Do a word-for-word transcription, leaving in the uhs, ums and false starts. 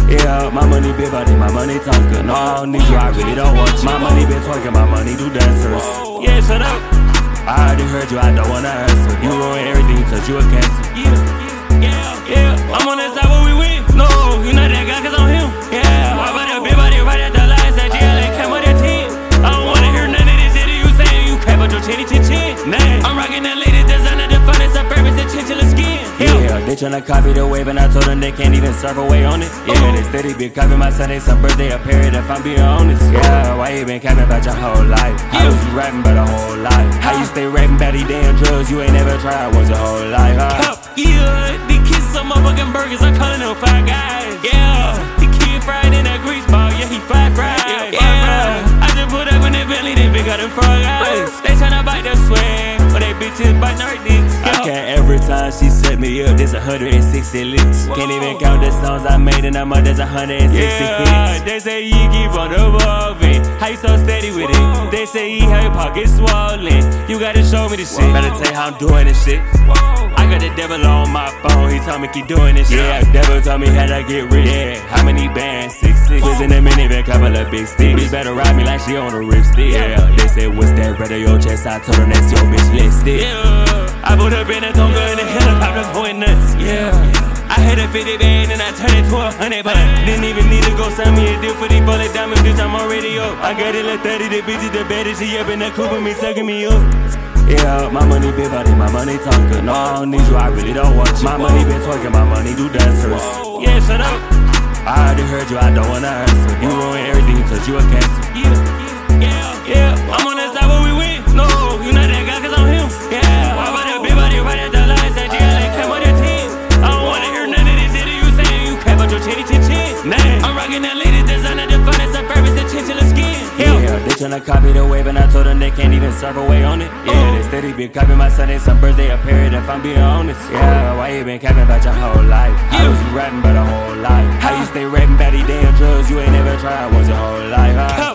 Yeah, my money big body, my money talking. No, I don't need you, I really don't want you. My money been twerking, my money do dancers. Yeah, shut up. I already heard you, I don't wanna answer. You ruin everything, touch you a cancer. Yeah, yeah, yeah. I'm on that side where we win. No, you not that guy, cause I'm him. Yeah, why about that big body right at the lines that G L A came with that ten? I don't wanna hear none of this shit you saying. You crap out your chinny chin chin. Nah, I'm rocking that latest designer, the finest of purpose, the chinchilla skin. Yeah, they tryna copy the wave and I told them they can't even surf away on it. Yeah, they steady been copying my Sunday, some birthday, a period if I'm being honest. Yeah, why you been capping about your whole life? How was you rapping about a whole life? How you stay rapping about these damn drugs you ain't never tried once your whole life, huh? Yeah, these kids some motherfucking burgers, I'm calling them Five Guys. Yeah, the kid fried in that grease ball, yeah, he fried fried. Yeah, I just put up in that Bentley, they big got them frog eyes. They tryna bite the swag, but they bitches biting her dicks. I can't every time she set me up, there's a hundred and sixty licks. Can't even count the songs I made in a month, there's a hundred and sixty yeah, hits. They say you keep on evolving, how you so steady with it? They say you have your pockets swollen, you gotta show me this shit. Better tell you how I'm doing this shit. I got the devil on my phone, he told me keep doing this shit. Yeah, the devil told me how to get rich. Yeah, how many bands? Six, six. Was in a minivan, couple of big sticks. Bitch better ride me like she on a ripstick. Yeah, they said what's that red on your chest? I told her that's your bitch lipstick. Yeah, I put up in a Tonga in the helicopter going nuts. Yeah, I had a fifty band and I turned it to a hundred, but I didn't even need to go send me a deal for these bullet diamonds, bitch. I'm already up. I got it like thirty, the bitches the baddest. She up in the coupe with me, sucking me up. Yeah, my money big body, my money talking. No, I don't need you, I really don't want you. My money been twerking, my money do dancers. Yeah, shut up. I already heard you, I don't wanna answer. You ruin everything, touch you a cancer. Yeah, yeah, yeah. I'm on that side where we win. No, you not that guy, cause I'm him. Yeah, why about that big body right at the lines that G L A came with that ten? I don't wanna hear none of this shit you saying. You crap out your chinny chin chin. Nah, I'm rocking that latest designer, the finest of purpose, the chinchilla skin. Yeah, they tryna copy the wave and I told them they can't even surf away on it. Yeah, they steady been copying my Sunday, some birthday, a period if I'm being honest. Yeah, why you been capping about your whole life? How was you rapping about a whole life? How you stay rapping about these damn drugs you ain't never tried once your whole life, huh?